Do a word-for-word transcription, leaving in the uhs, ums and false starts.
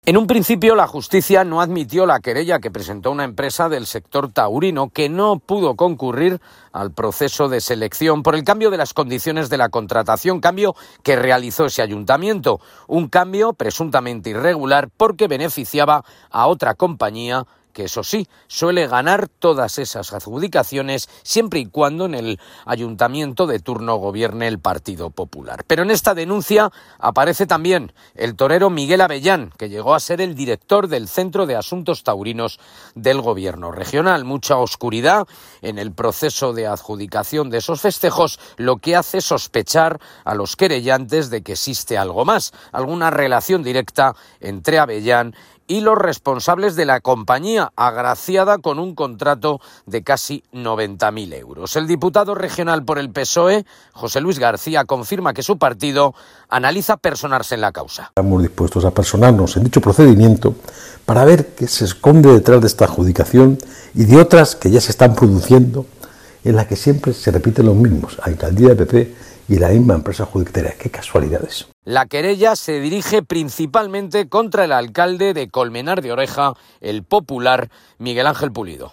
En un principio, la justicia no admitió la querella que presentó una empresa del sector taurino que no pudo concurrir al proceso de selección por el cambio de las condiciones de la contratación, cambio que realizó ese ayuntamiento, un cambio presuntamente irregular porque beneficiaba a otra compañía que, eso sí, suele ganar todas esas adjudicaciones siempre y cuando en el ayuntamiento de turno gobierne el Partido Popular. Pero en esta denuncia aparece también el torero Miguel Avellán, que llegó a ser el director del Centro de Asuntos Taurinos del Gobierno regional. Mucha oscuridad en el proceso de adjudicación de esos festejos, lo que hace sospechar a los querellantes de que existe algo más, alguna relación directa entre Avellán y los responsables de la compañía, agraciada con un contrato de casi noventa mil euros. El diputado regional por el P S O E, José Luis García, confirma que su partido analiza personarse en la causa. Estamos dispuestos a personarnos en dicho procedimiento para ver qué se esconde detrás de esta adjudicación y de otras que ya se están produciendo, en las que siempre se repiten los mismos, alcaldía de P P y la misma empresa adjudicataria. ¡Qué casualidades! La querella se dirige principalmente contra el alcalde de Colmenar de Oreja, el popular Miguel Ángel Pulido.